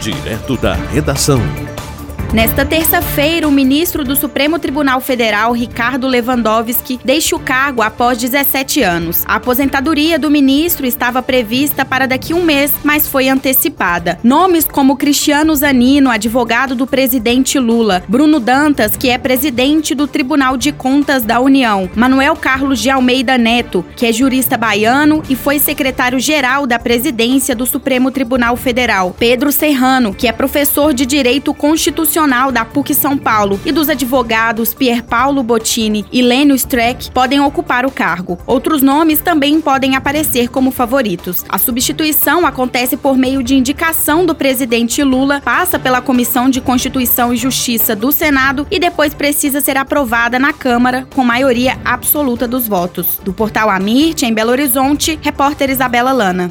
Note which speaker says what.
Speaker 1: direto da redação.
Speaker 2: Nesta terça-feira, o ministro do Supremo Tribunal Federal, Ricardo Lewandowski, deixa o cargo após 17 anos. A aposentadoria do ministro estava prevista para daqui a um mês, mas foi antecipada. Nomes como Cristiano Zanino, advogado do presidente Lula, Bruno Dantas, que é presidente do Tribunal de Contas da União, Manuel Carlos de Almeida Neto, que é jurista baiano e foi secretário-geral da presidência do Supremo Tribunal Federal, Pedro Serrano, que é professor de Direito Constitucional da PUC São Paulo, e dos advogados Pier Paulo Bottini e Lênio Streck podem ocupar o cargo. Outros nomes também podem aparecer como favoritos. A substituição acontece por meio de indicação do presidente Lula, passa pela Comissão de Constituição e Justiça do Senado e depois precisa ser aprovada na Câmara com maioria absoluta dos votos. Do Portal Amirte, em Belo Horizonte, repórter Isabela Lana.